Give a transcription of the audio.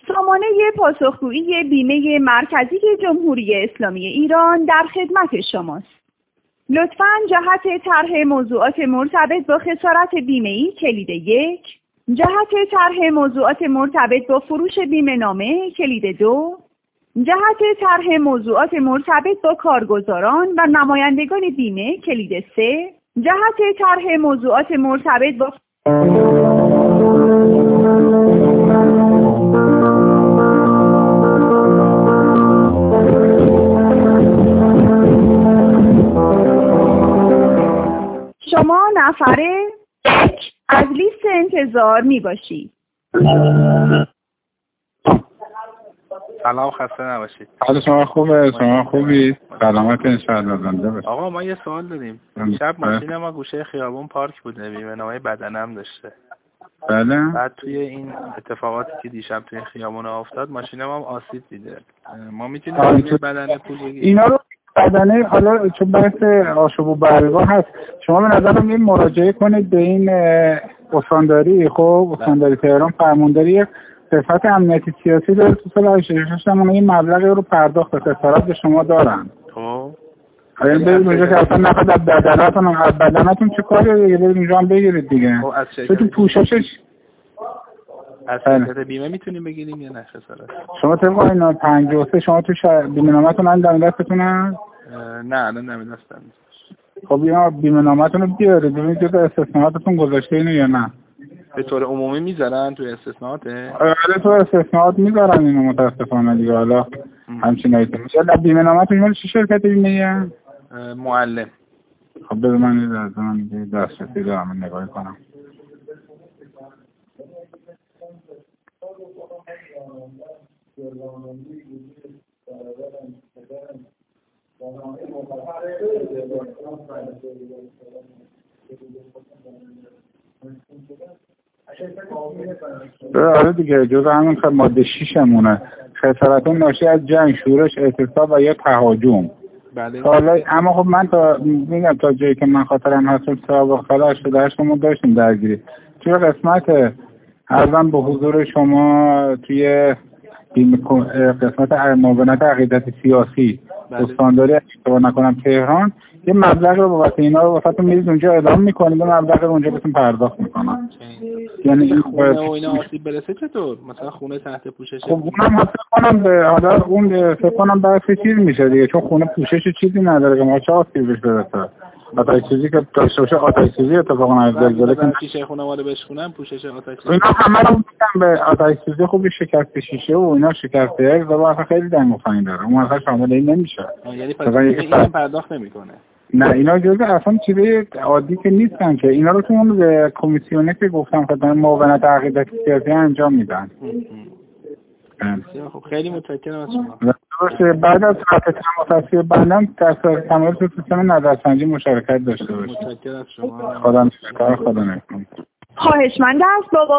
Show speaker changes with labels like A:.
A: سامانه پاسخگویی بیمه مرکزی جمهوری اسلامی ایران در خدمت شماست. لطفاً جهت طرح موضوعات مرتبط با خسارت بیمه‌ای کلید 1، جهت طرح موضوعات مرتبط با فروش بیمه نامه کلید 2، جهت طرح موضوعات مرتبط با کارگزاران و نمایندگان بیمه کلید 3، جهت طرح موضوعات مرتبط با شما نفر 1 از لیست انتظار می باشید.
B: سلام، خسته نباشید.
C: حال شما خوبه؟ شما خوبی؟ سلامت انشاءالله زنده باشید.
B: آقا ما یه سوال داریم. شب ماشین ما گوشه خیابون پارک بوده، بیمه نامه بدنم داشته.
C: بله.
B: بعد توی این اتفاقاتی که دیشب توی خیابون افتاد ماشینم هم آسیب دیده. ما میتونیم بدنه پول بگیریم؟
C: اینا رو بدنه، حالا چون بحث آشوب و برگاه هست، شما به نظرم این مراجعه کنید به این استانداری. خب استانداری تهران فرمانداری قسمت امنیتی سیاسی داره. تو سال 86 هم این مبلغ رو پرداخت به خسارت به شما دارن.
B: خب
C: برید اونجا که اصلا نخواد از بدنتون چه کاری دیگه، برید اونجا هم بگیرید دیگه.
B: خب از
C: تو پوششش
B: از شرکت بیمه میتونیم بگیریم یا نه خسارت؟
C: شما طبق اینا 53 شما تو بیمه نامتون الان دستتونه؟
B: نه الان نمی دستم.
C: خب اینا بیمه نامتون رو بیارید ببینید جدا استثناءاتتون گذاشته اینو یا نه.
B: به طور عمومی میذارن تو استثناءاته؟
C: آره تو استثناءات میذارن اینو متاسفانه دیگه. حالا همچین ایتون میشه. بیمه نامتون مال چه شرکت بیمه‌ایه؟
B: معلم.
C: خب بذار من دسترسی دارم نگاه کنم. آره دیگه جزء همون ماده 6 مونه. خسارتون ناشی از جنگ، شورش، اعتصاب و یا تهاجم.
B: بله.
C: حالا اما خب من میگم تا جایی که من خاطرم هست سابق سال 88 ما داشتیم درگیری. توی قسمت ارزم به حضور شما توی قسمت معاونت عقیدت سیاسی استانداری اشتباه نکنم تهران یه مبلغ رو بابت اینا رو واسهتون میرید اونجا اعلام میکنید و مبلغ رو اونجا بهتون پرداخت میکنن.
B: یعنی این خونه و اینا آسیب برسه چطور؟ مثلا خونه تحت پوشش؟
C: خب اونم فکر کنم به حالا اون فکر کنم بحث چیز میشه دیگه، چون خونه پوشش چیزی نداره که ما چه آسیبش برسه. آتش سوزی که داشته باشه آتش سوزی اتفاقا از زلزله که
B: شیشه خانواده بشکنن پوشش آتش سوزی
C: اینا همه رو میگم به آتش سوزی خوب شکست شیشه و اینا شکست ارز و اصلا خیلی دنگ و فنگ داره. اون اصلا شامل این نمیشه.
B: یعنی این پرداخت نمیکنه.
C: نه اینا جزء اصلا چیزای عادی که نیستن که اینا رو تو اون به کمیسیونه که گفتم خدمت معاونت عقیدتی سیاسی انجام میدن.
B: خب خیلی متشکرم از شما.
C: درسته. بعد از خط تماس‌رسی بندم در تمام سیستم نظرسنجی مشارکت داشته باشید.
B: متشکرم از شما.
C: خدا نگهدار. خدا نگهدار.
A: خواهشمند است بابا